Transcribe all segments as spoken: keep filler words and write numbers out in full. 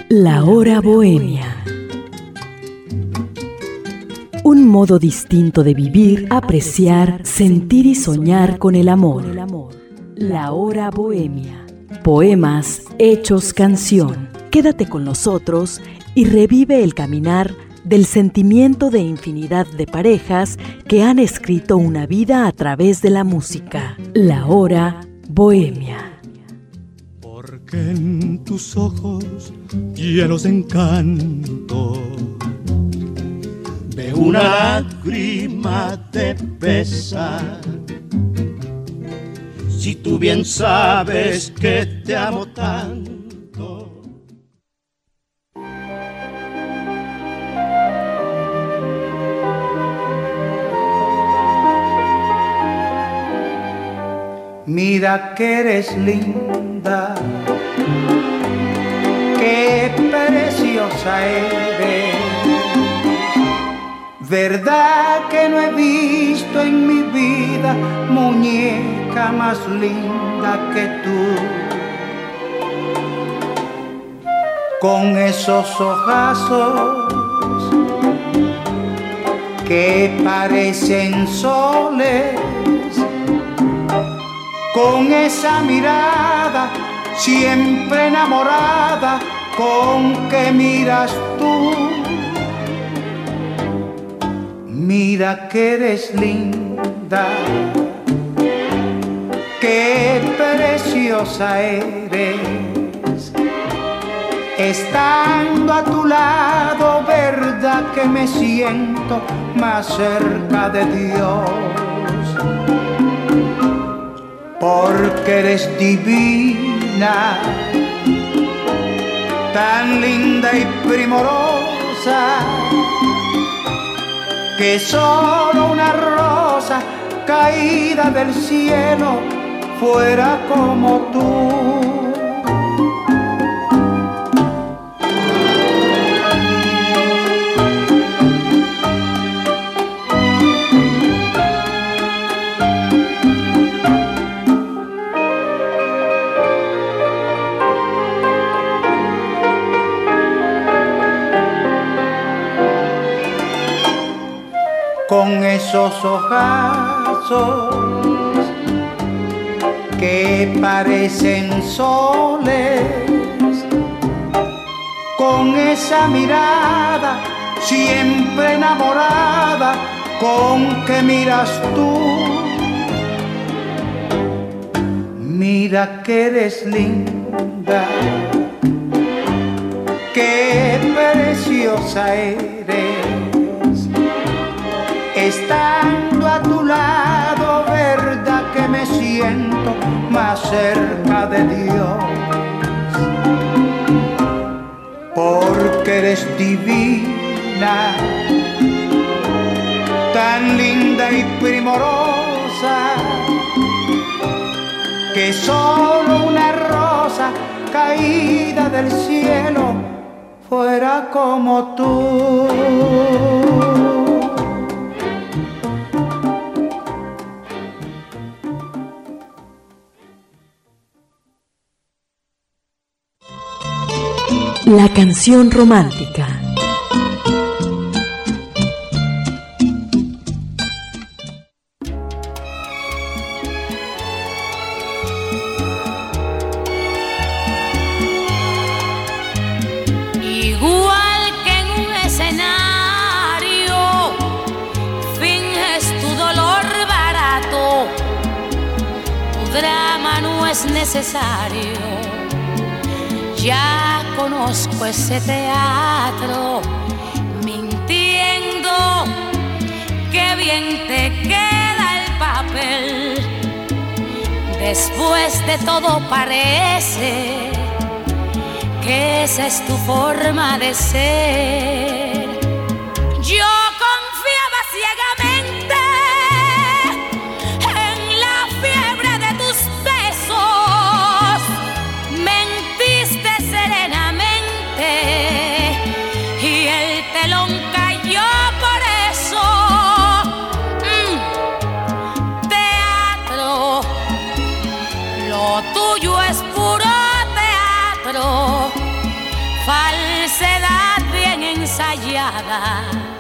La Hora Bohemia. Un modo distinto de vivir, apreciar, sentir y soñar con el amor. La Hora Bohemia. Poemas hechos canción. Quédate con nosotros y revive el caminar del sentimiento de infinidad de parejas que han escrito una vida a través de la música. La Hora Bohemia. Porque en tus ojos llenos de encanto veo una lágrima de pesar. Si tú bien sabes que te amo tanto. Mira que eres linda, qué preciosa eres. Verdad que no he visto en mi vida muñeca más linda que tú. Con esos ojazos que parecen soles, con esa mirada siempre enamorada con que miras tú. Mira que eres linda, qué preciosa eres. Estando a tu lado, verdad que me siento más cerca de Dios. Porque eres divina, tan linda y primorosa, que solo una rosa caída del cielo fuera como tú. Con esos ojazos que parecen soles, con esa mirada siempre enamorada con que miras tú. Mira que eres linda, qué preciosa eres. Estando a tu lado, verdad que me siento más cerca de Dios. Porque eres divina, tan linda y primorosa, que solo una rosa caída del cielo fuera como tú. La canción romántica. Igual que en un escenario, finges tu dolor barato, tu drama no es necesario. Ya conozco ese teatro, mintiendo, qué bien te queda el papel. Después de todo parece que esa es tu forma de ser. Yo confiaba ciegamente en la fiebre de tus besos, mentiste serenamente y el telón cayó por eso. Mm, teatro, lo tuyo es puro teatro. Fal ensayada,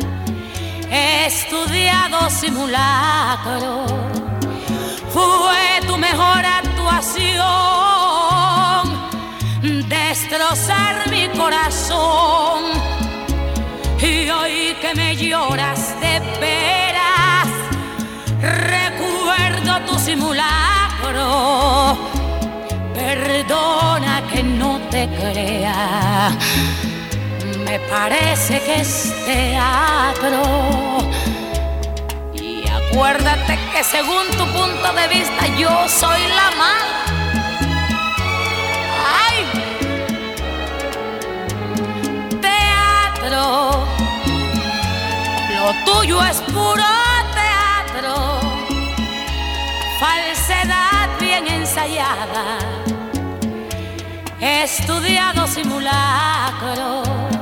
estudiado simulacro, fue tu mejor actuación, destrozar mi corazón. Y hoy que me lloras de veras, recuerdo tu simulacro. Perdona que no te crea, me parece que es teatro. Y acuérdate que según tu punto de vista yo soy la mala. ¡Ay! Teatro, lo tuyo es puro teatro, falsedad bien ensayada, estudiado simulacro.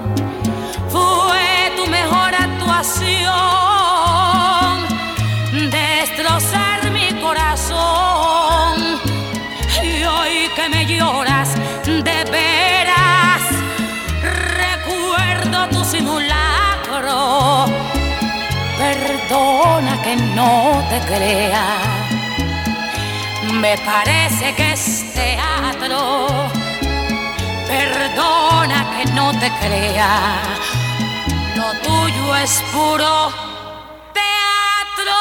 Fue tu mejor actuación, destrozar mi corazón. Y hoy que me lloras de veras, recuerdo tu simulacro. Perdona que no te crea, me parece que es teatro. Perdona que no te crea, lo tuyo es puro teatro.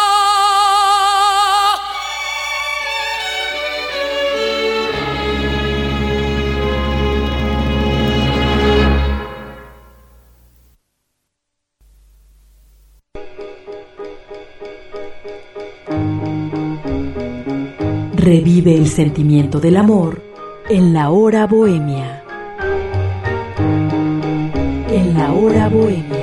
Revive el sentimiento del amor en la hora bohemia. En la hora bohemia.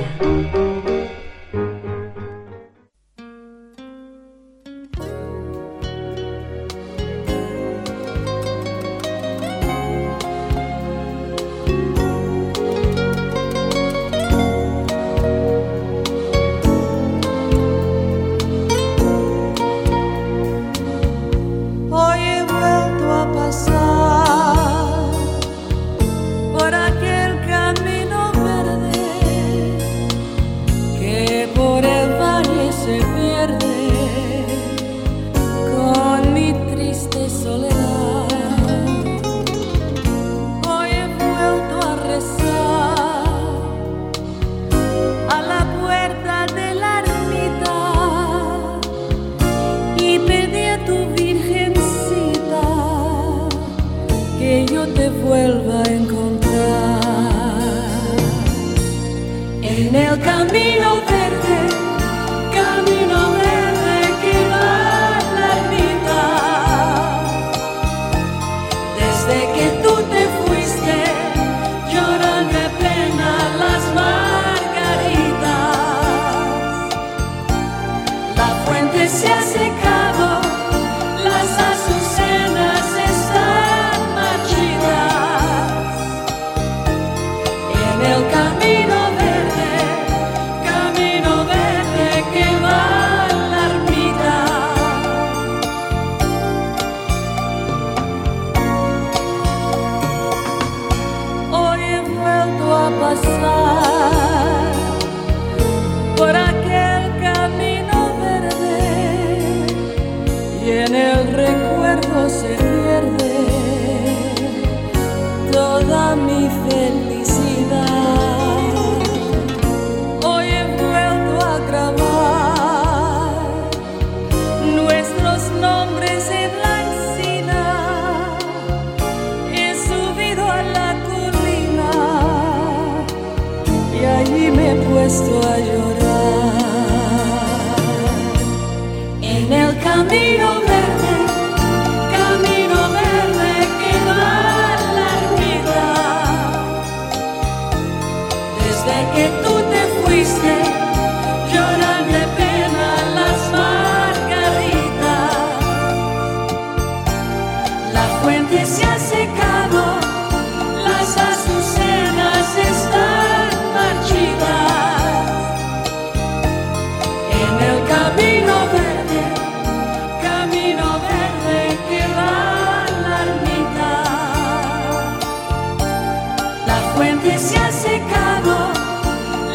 fuente se ha secado,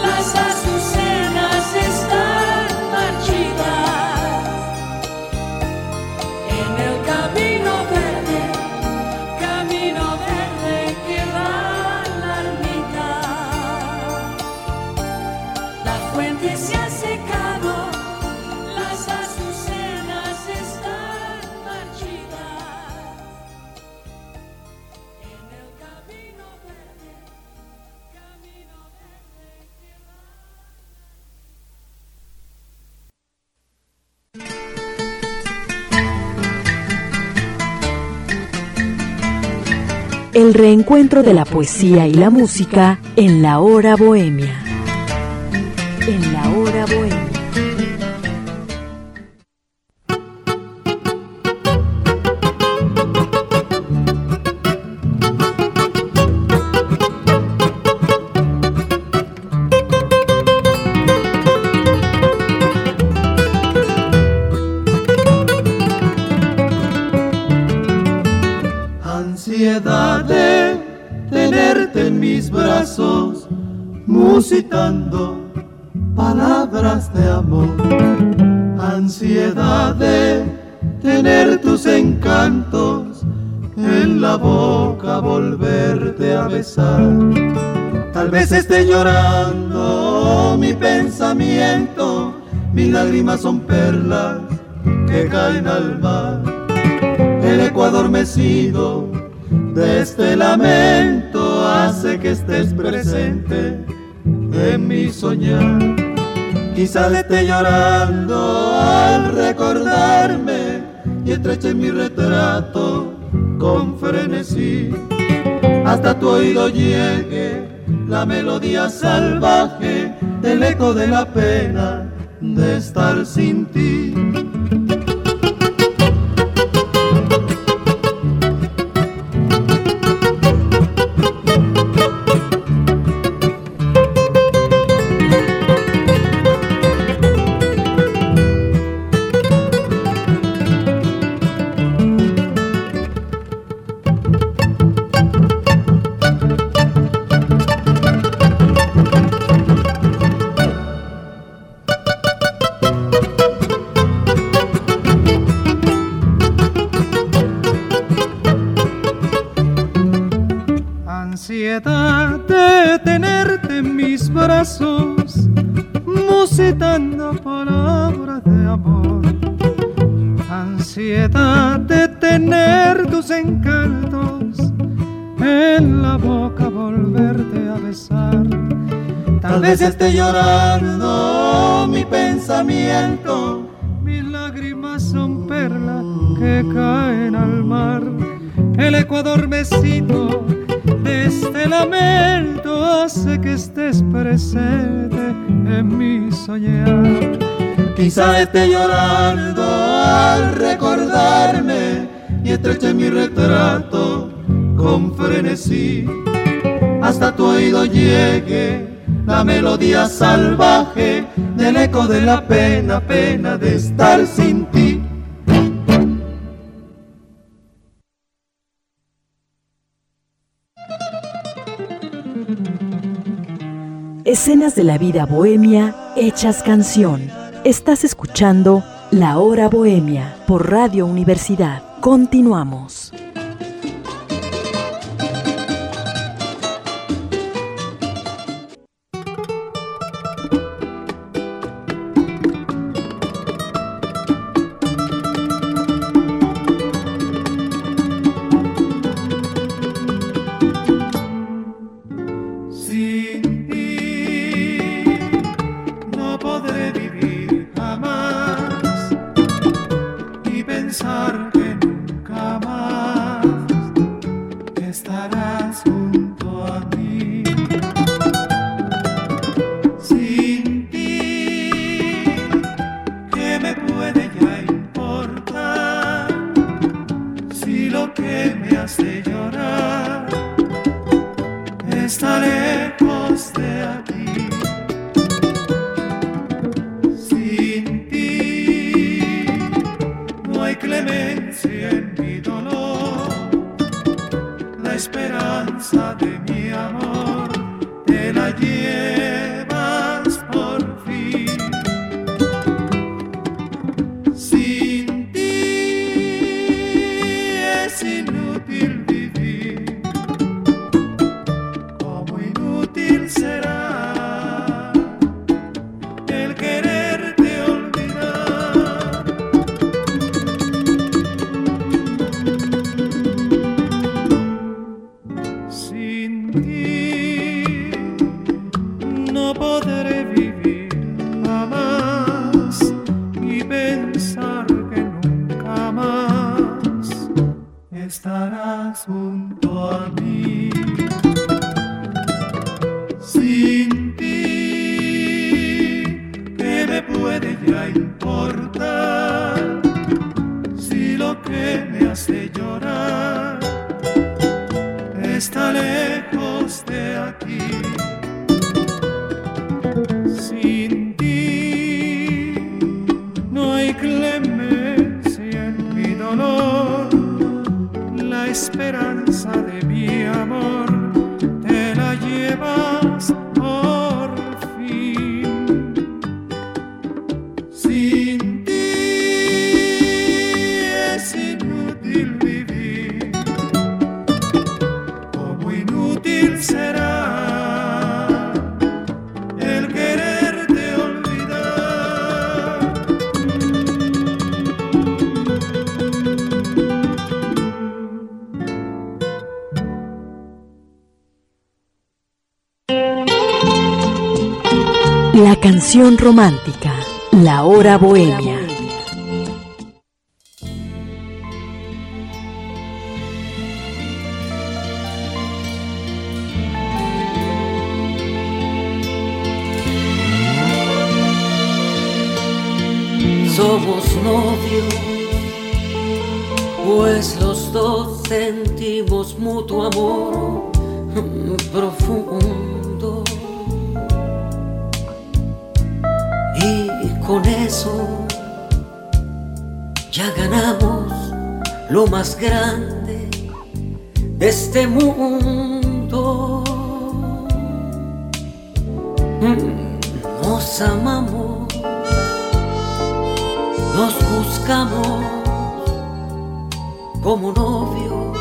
el reencuentro de la poesía y la música en la hora bohemia. En la hora bohemia. Ansiedad de tenerte en mis brazos, musitando palabras de amor. Ansiedad de tener tus encantos en la boca, volverte a besar. Tal vez esté llorando mi pensamiento, mis lágrimas son perlas que caen al mar. El eco adormecido de este lamento hace que estés presente en mi soñar. Quizás esté llorando al recordarme y estreche mi retrato con frenesí. Hasta tu oído llegue la melodía salvaje del eco de la pena de estar sin ti. Ansiedad de tenerte en mis brazos, musitando palabras de amor. Ansiedad de tener tus encantos en la boca, volverte a besar. Tal vez esté llorando mi pensamiento, mis lágrimas son perlas que caen al mar. El eco adormecido de este lamento hace que estés presente en mi soñar. Quizá esté llorando al recordarme y estreche mi retrato con frenesí. Hasta tu oído llegue la melodía salvaje del eco de la pena, pena de estar sin ti. Escenas de la vida bohemia hechas canción. Estás escuchando La Hora Bohemia por Radio Universidad. Continuamos. Sin ti estarás junto a mí. Sin ti, ¿qué me puede ya importar? Si lo que me hace llorar está lejos de aquí. Sin ti no hay clemencia en mi dolor. La esperanza de mi amor te la llevas por fin. Sin ti es inútil vivir, como inútil será el quererte olvidar. La canción romántica, la hora bohemia. Somos novios, pues los dos sentimos mutuo amor profundo. Y con eso ya ganamos lo más grande de este mundo. Nos amamos, nos buscamos como novios,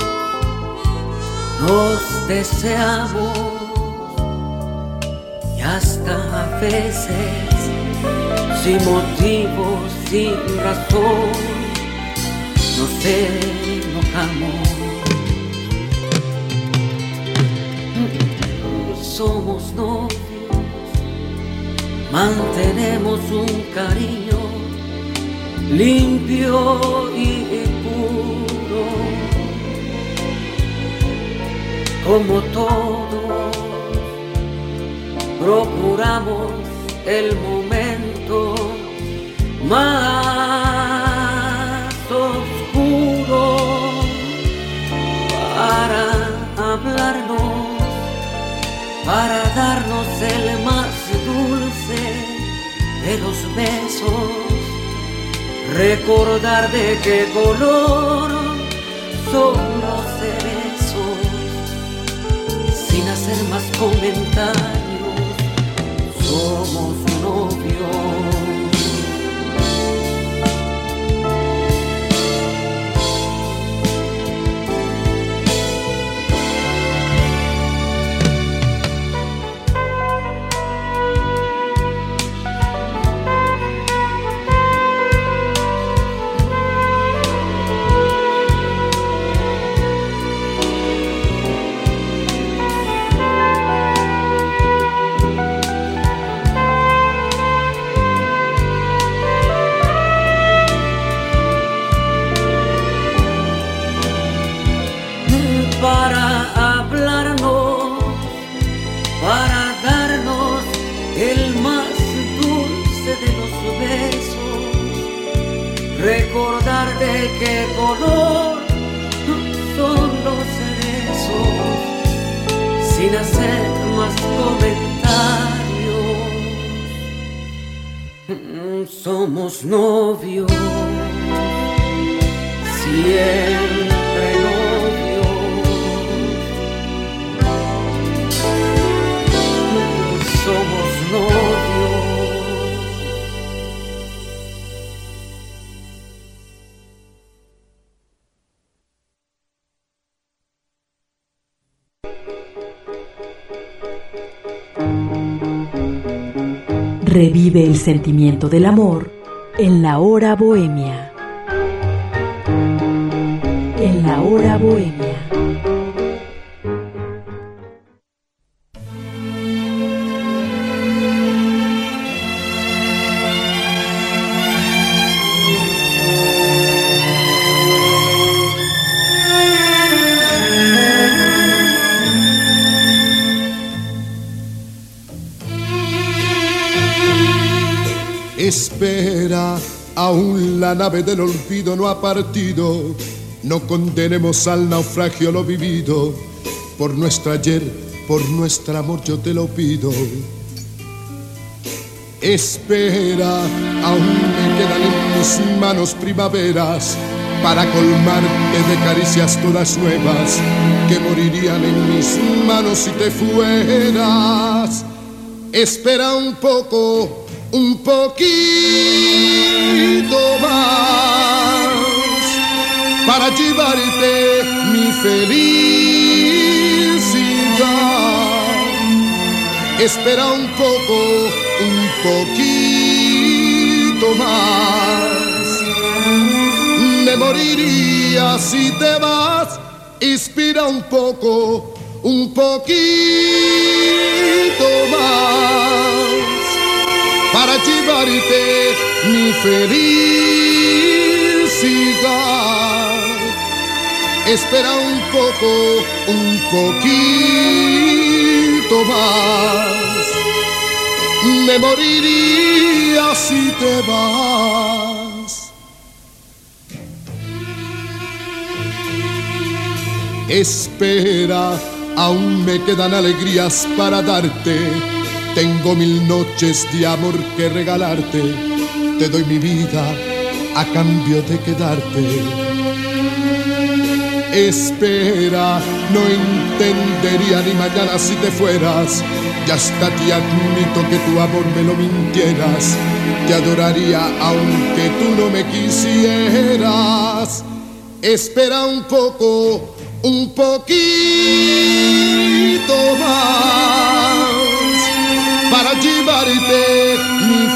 nos deseamos y hasta a veces sin motivo, sin razón, nos enojamos. Somos novios, mantenemos un cariño limpio y puro, como todos procuramos el momento más oscuro para hablarnos, para darnos el más dulce de los besos, recordar de qué color son los cerezos, sin hacer más comentarios, somos novios. Para hablarnos, para darnos el más dulce de los besos, recordar de qué color son los cerezos, sin hacer más comentarios. Somos novios, siempre novios. Somos novios. Revive el sentimiento del amor en la hora bohemia. En la hora bohemia. Espera, aún la nave del olvido no ha partido. No condenemos al naufragio lo vivido. Por nuestro ayer, por nuestro amor yo te lo pido. Espera, aún me quedan en mis manos primaveras para colmarte de caricias todas nuevas que morirían en mis manos si te fueras. Espera un poco, un poquito más para llevarte mi felicidad. Espera un poco, un poquito más. Me moriría si te vas. Espera un poco, un poquito más para llevarte mi felicidad. Espera un poco, un poquito más. Me moriría si te vas. Espera, aún me quedan alegrías para darte. Tengo mil noches de amor que regalarte. Te doy mi vida a cambio de quedarte. Espera, no entendería ni mañana si te fueras. Ya hasta te admito que tu amor me lo mintieras. Te adoraría aunque tú no me quisieras. Espera un poco, un poquito más para llevarte mi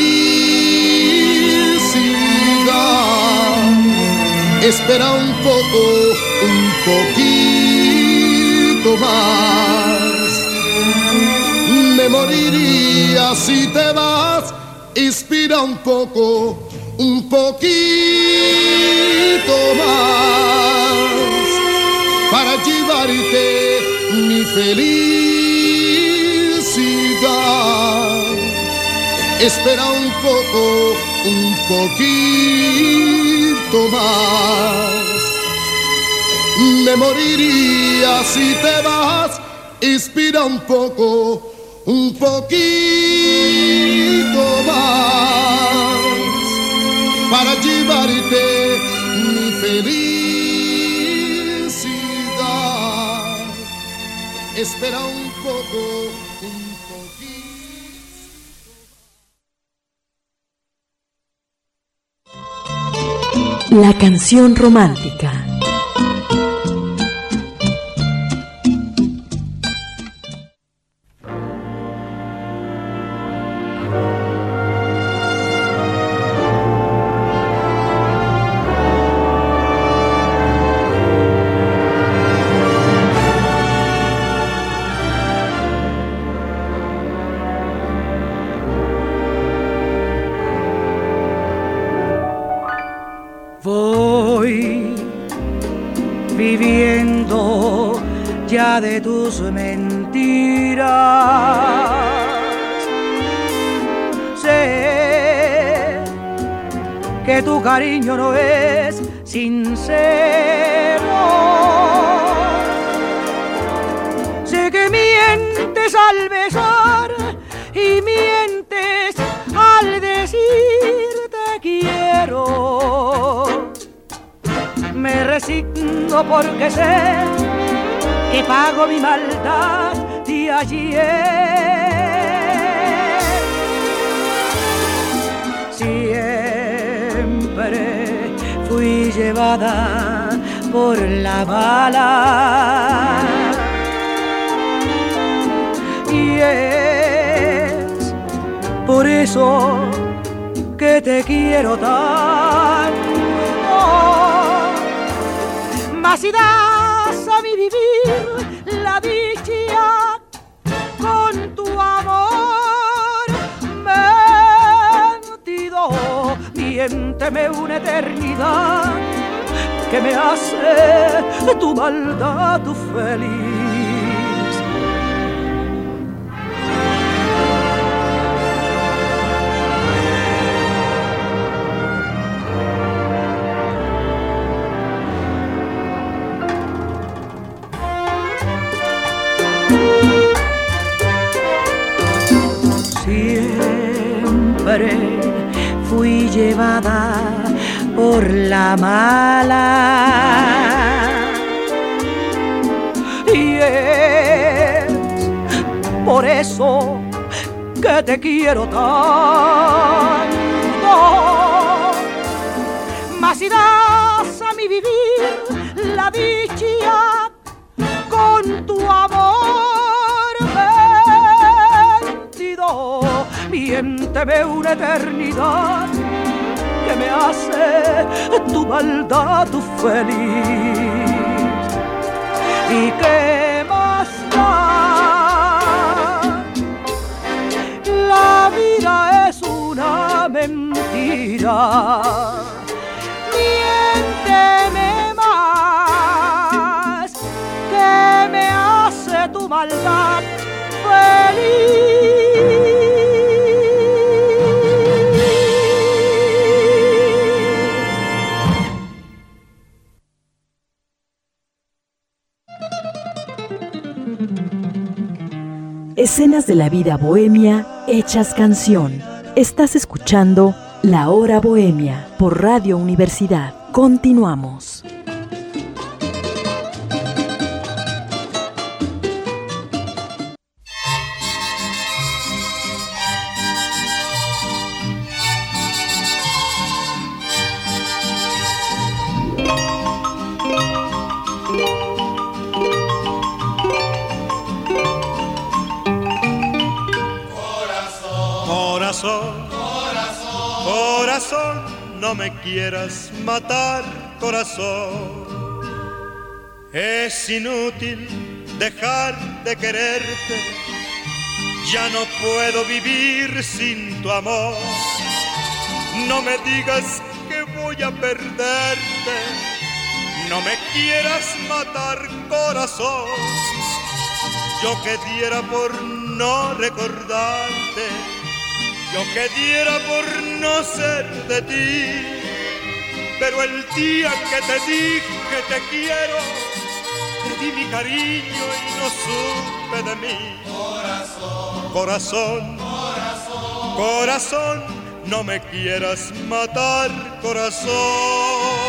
felicidad. Espera un poco, un poquito más. Me moriría si te vas. Espera un poco, un poquito más para llevarte mi felicidad. Espera un poco, un poquito más. Me moriría si te vas. Espera un poco, un poquito más para llevarte mi felicidad. Espera un poco, un poquito. La canción romántica. Viviendo ya de tus mentiras, sé que tu cariño no es sincero, sé que mientes al besar y mientes al decir te quiero. Me resigno porque sé que pago mi maldad de ayer. Siempre fui llevada por la bala y es por eso que te quiero tanto. Mas si das a mi vivir la dicha con tu amor mentido, miénteme una eternidad que me hace tu maldad tu feliz. siempre fui llevada por la mala. Y es por eso que te quiero tanto. Mas si das a mi vivir la dicha con tu amor vencido, miénteme una eternidad que me hace tu maldad tu feliz. ¿Y qué más da? La vida es una mentira. Miénteme más, que me hace tu maldad feliz. Escenas de la vida bohemia hechas canción. Estás escuchando La Hora Bohemia por Radio Universidad. Continuamos. Corazón, corazón, no me quieras matar, corazón. Es inútil dejar de quererte, ya no puedo vivir sin tu amor. No me digas que voy a perderte, no me quieras matar, corazón. Yo que diera por no recordarte, yo que diera por no ser de ti, pero el día que te dije te quiero, te di mi cariño y no supe de mí. Corazón, corazón, corazón, corazón, no me quieras matar, corazón.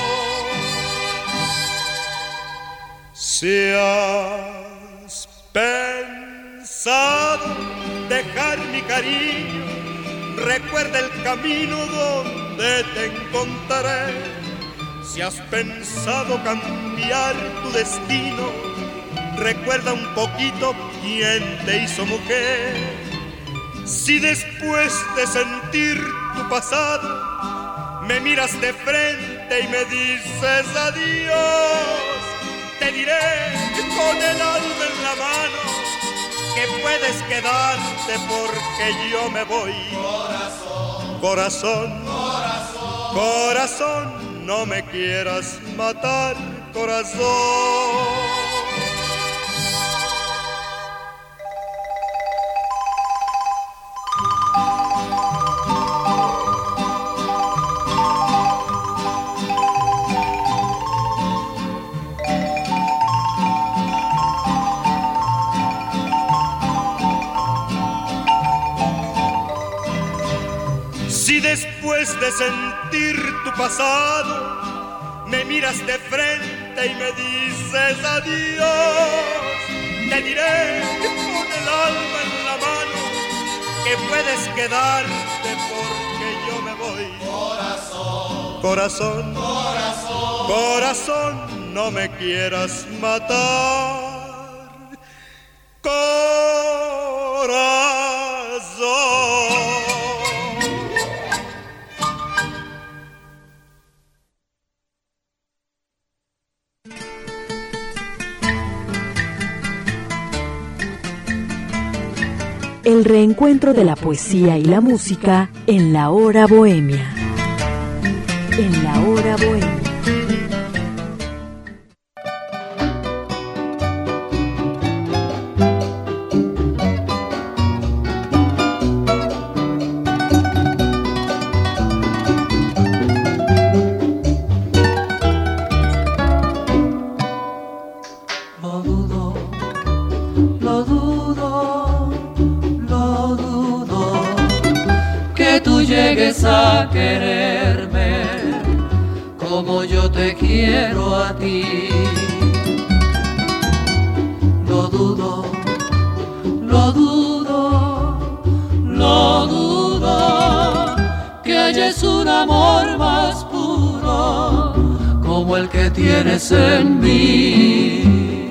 Si has pensado dejar mi cariño, recuerda el camino donde te encontraré. Si has pensado cambiar tu destino, recuerda un poquito quién te hizo mujer. Si después de sentir tu pasado me miras de frente y me dices adiós, te diré con el alma en la mano que puedes quedarte porque yo me voy. Corazón, corazón, corazón, corazón, no me quieras matar, corazón. Si después de sentir tu pasado me miras de frente y me dices adiós, te diré con el alma en la mano que puedes quedarte porque yo me voy. Corazón, corazón, corazón, corazón, no me quieras matar, corazón. El reencuentro de la poesía y la música en La Hora Bohemia. En La Hora Bohemia. Que tú tú llegues a quererme como yo te quiero a ti. Lo dudo, lo dudo, lo dudo, que halles un amor más puro como el que tienes en mí.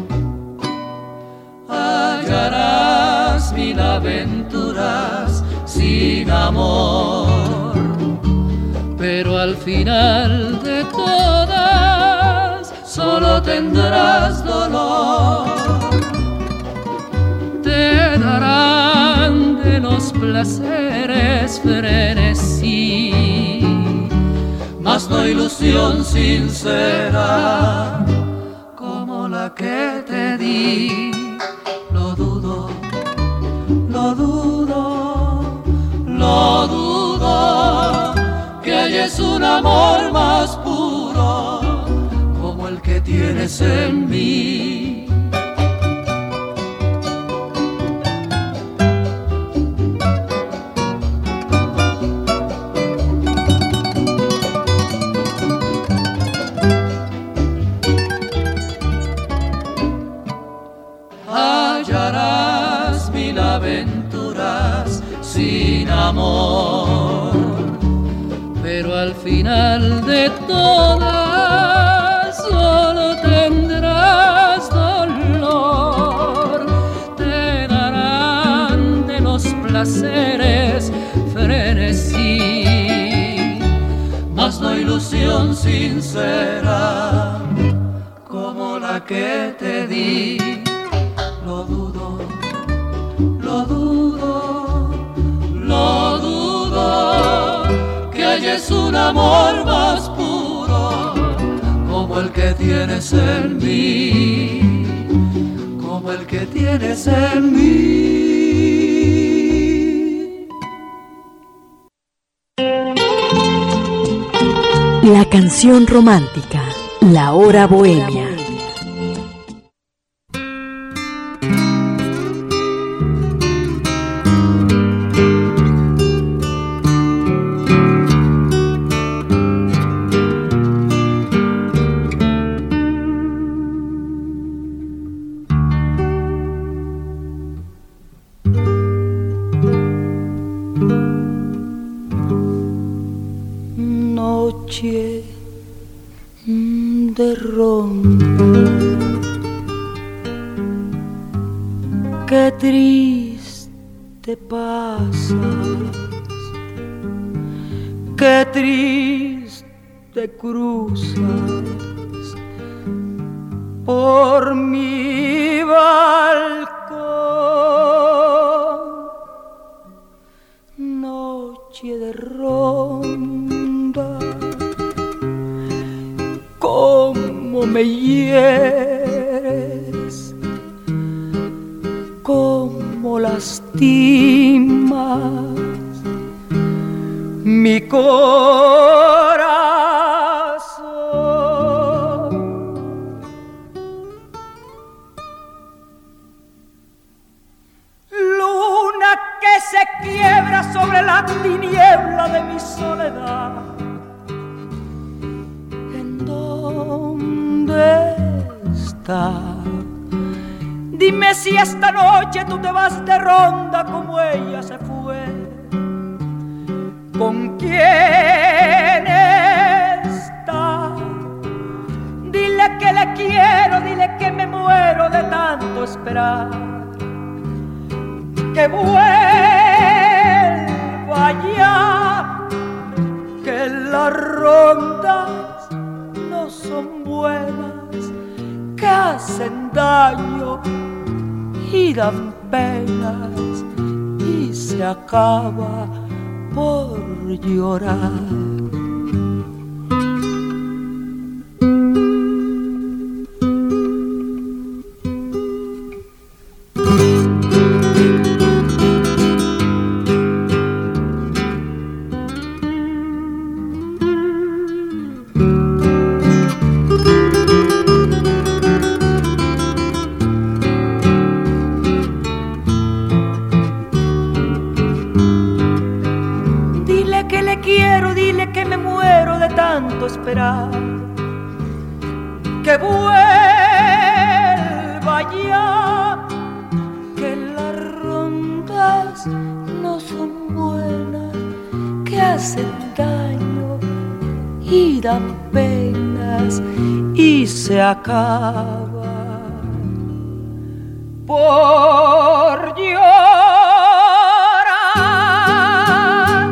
Hallarás mil aventuras sin amor, pero al final de todas solo tendrás dolor. Te darán de los placeres frenesí, mas no ilusión sincera como la que te di. Lo dudo, lo dudo, lo dudo, que halles un amor más puro como el que tienes en mí. Hallarás mil aventuras sin amor, pero al final de todas solo tendrás dolor. Te darán de los placeres frenesí, mas no ilusión sincera como la que te di. Lo dudo, lo dudo, lo dudo, que halles un amor más puro como el que tienes en mí, como el que tienes en mí. La canción romántica, la hora bohemia. Noche de ronda, qué triste pasas, qué triste cruzas por mi balcón. Noche de ronda, cómo me hieres, cómo lastimas mi corazón. Luna que se quiebra sobre la tiniebla de mi soledad, ¿dónde está? Dime si esta noche tú te vas de ronda como ella se fue. ¿Con quién está? Dile que le quiero, dile que me muero de tanto esperar. Que vuelva ya, que las rondas no son buenas, que hacen daño y dan penas, y se acaba por llorar. apenas y se acaba por llorar.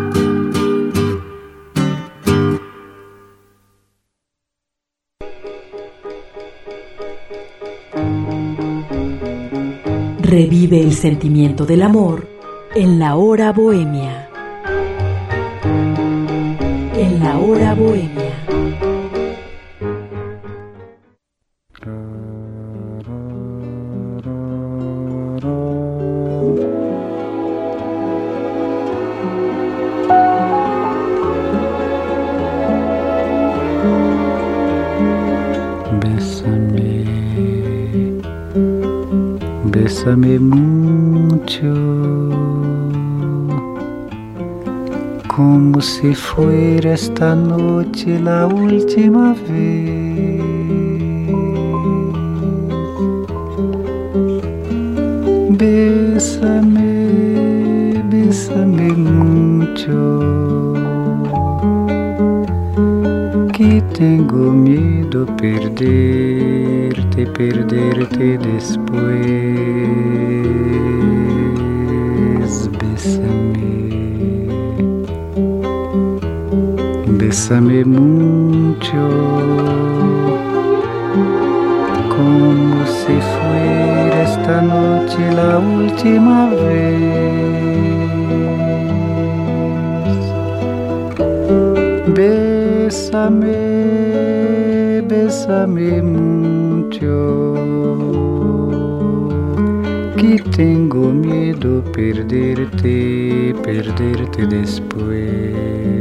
Revive el sentimiento del amor en la hora bohemia. En la hora bohemia. Bésame mucho, como si fuera esta noche la última vez. Bésame, bésame mucho, que tengo miedo perderte, perderte después. Bésame, bésame mucho, como si fuera esta noche la última vez. Bésame, bésame mucho, que tengo miedo perderte, perderte después.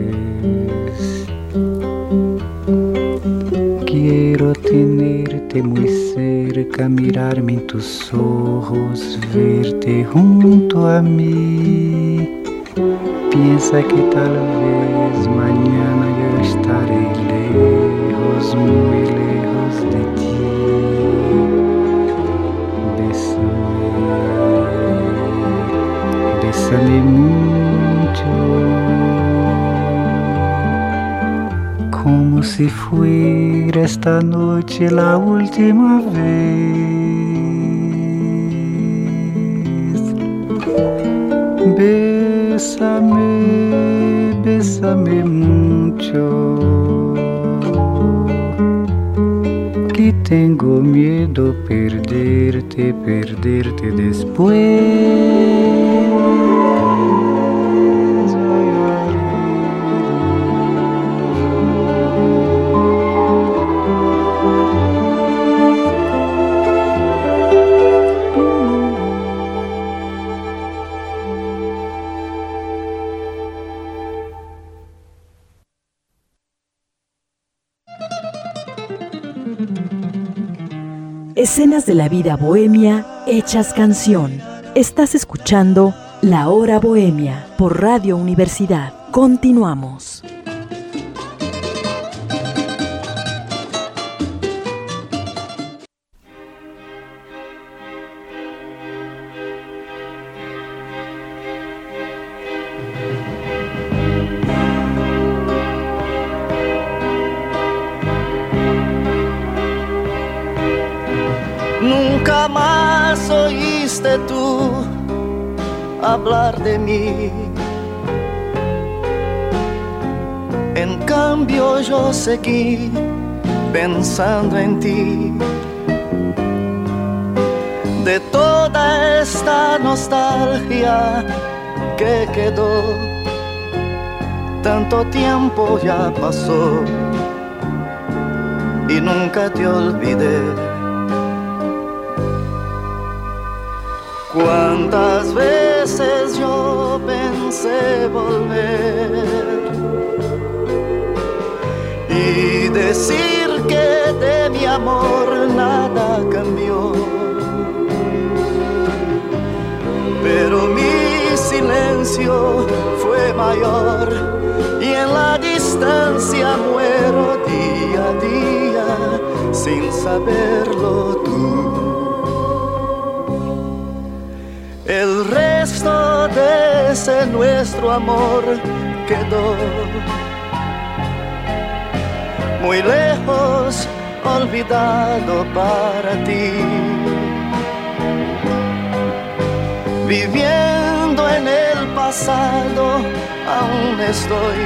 Quiero tenerte muy cerca, mirarme en tus ojos, verte junto a mí. Piensa que tal vez mañana yo estaré lejos, muy lejos de ti. Bésame, bésame mucho, como si fuera esta noche la última vez. Bésame, bésame mucho, que tengo miedo perderte, perderte después. Escenas de la vida bohemia hechas canción. Estás escuchando La Hora Bohemia por Radio Universidad. Continuamos. Nunca más oíste tú hablar de mí. En cambio yo seguí pensando en ti. De toda esta nostalgia que quedó, tanto tiempo ya pasó y nunca te olvidé. Cuántas veces yo pensé volver y decir que de mi amor nada cambió, pero mi silencio fue mayor y en la distancia muero día a día sin saberlo tú. El resto de ese nuestro amor quedó muy lejos, olvidado para ti. Viviendo en el pasado, aún estoy,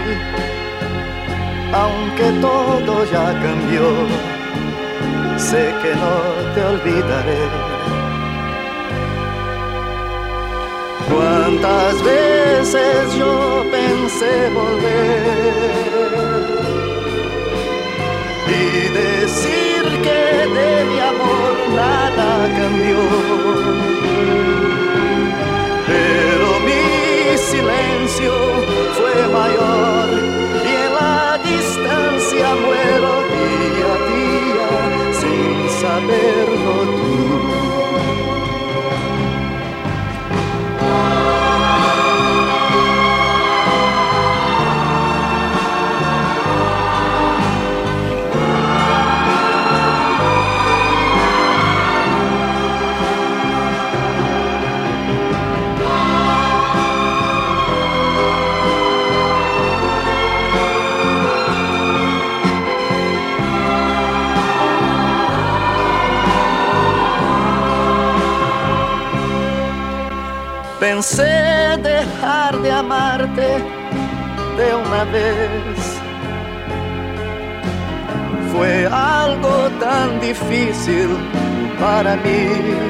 aunque todo ya cambió, sé que no te olvidaré. Cuántas veces yo pensé volver y decir que de mi amor nada cambió, pero mi silencio fue mayor y en la distancia muero día a día sin saberlo tú. Pensé dejar de amarte de una vez. Fue algo tan difícil para mí.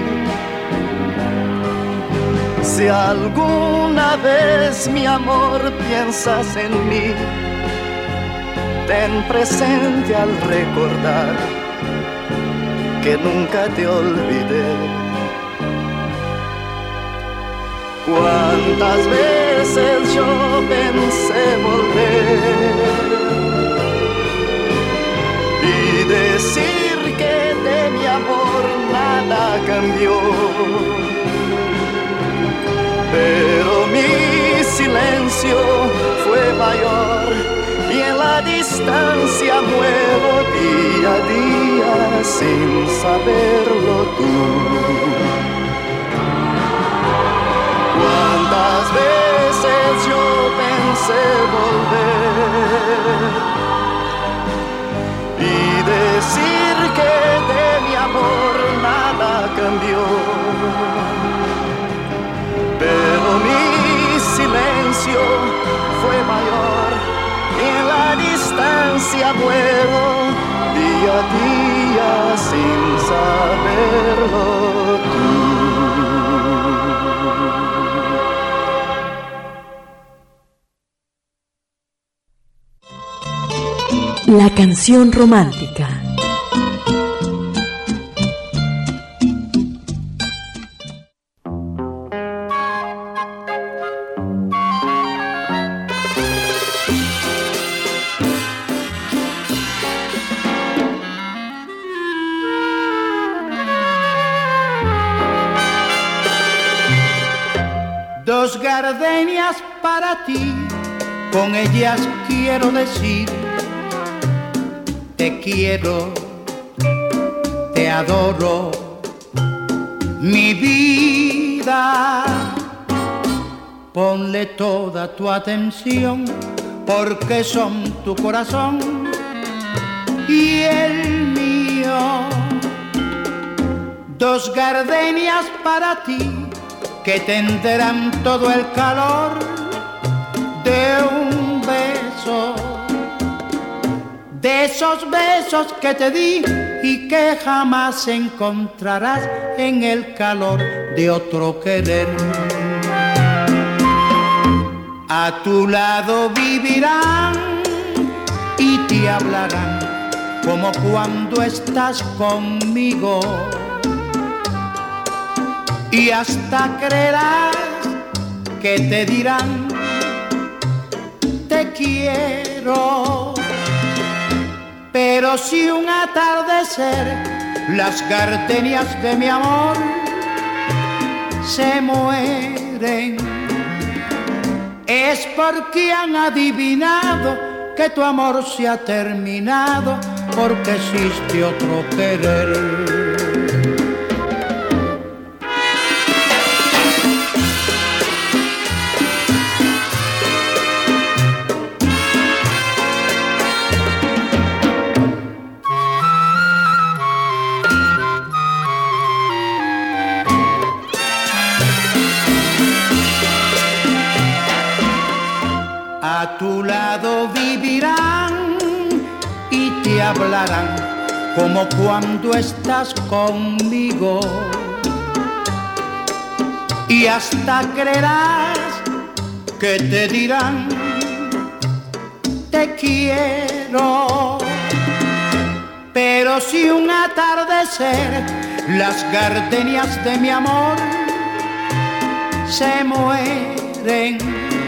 Si alguna vez, mi amor, piensas en mí, ten presente al recordar que nunca te olvidé. Cuántas veces yo pensé volver y decir que de mi amor nada cambió, pero mi silencio fue mayor y en la distancia muero día a día sin saberlo tú. Cuántas veces yo pensé volver y decir que de mi amor nada cambió, pero mi silencio fue mayor y en la distancia muero día a día sin saberlo tú. La canción romántica. Dos gardenias para ti, con ellas quiero decir te quiero, te adoro, mi vida. Ponle toda tu atención, porque son tu corazón y el mío. Dos gardenias para ti, que tendrán todo el calor de un beso, de esos besos que te di y que jamás encontrarás en el calor de otro querer. A tu lado vivirán y te hablarán como cuando estás conmigo, y hasta creerás que te dirán te quiero. Pero si un atardecer las gardenias de mi amor se mueren, es porque han adivinado que tu amor se ha terminado, porque existe otro querer. A tu lado vivirán y te hablarán como cuando estás conmigo. Y hasta creerás que te dirán te quiero. Pero si un atardecer las gardenias de mi amor se mueren,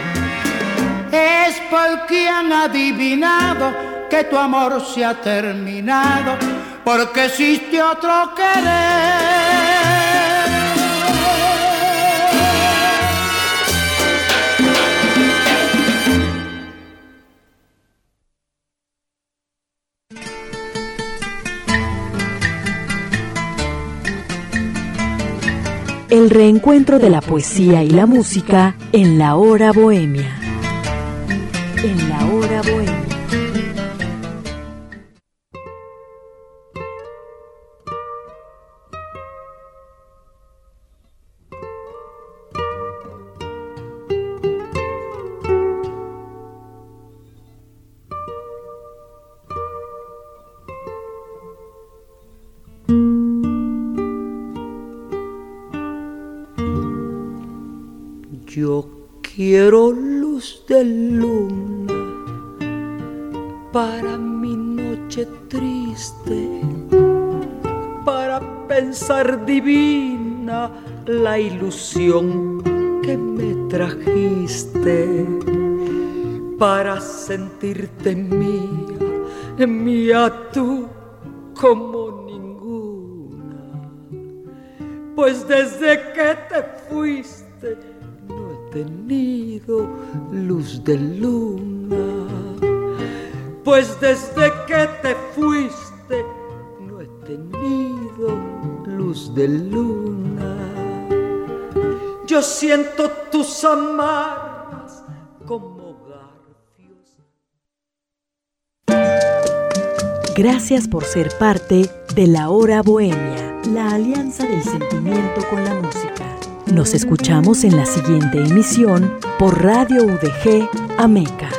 es porque han adivinado que tu amor se ha terminado, porque existe otro querer. El reencuentro de la poesía y la música en la hora bohemia. En la hora bohemia. Yo quiero luz de luna para mi noche triste, para pensar divina la ilusión que me trajiste, para sentirte mía, mía tú como ninguna, pues desde que te fuiste tenido luz de luna, pues desde que te fuiste no he tenido luz de luna. Yo siento tus amarras como garfios. Gracias por ser parte de la hora bohemia, la alianza del sentimiento con la música. Nos escuchamos en la siguiente emisión por Radio U D G Ameca.